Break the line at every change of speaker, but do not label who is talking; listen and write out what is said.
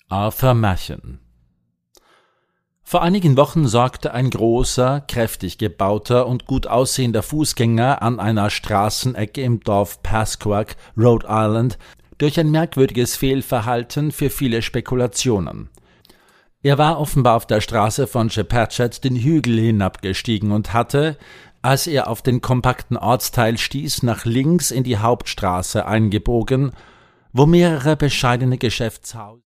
Arthur Machen. Vor einigen Wochen sorgte ein großer, kräftig gebauter und gut aussehender Fußgänger an einer Straßenecke im Dorf Pasquag, Rhode Island, durch ein merkwürdiges Fehlverhalten für viele Spekulationen. Er war offenbar auf der Straße von Chepachet den Hügel hinabgestiegen und hatte, als er auf den kompakten Ortsteil stieß, nach links in die Hauptstraße eingebogen, wo mehrere bescheidene Geschäftshäuser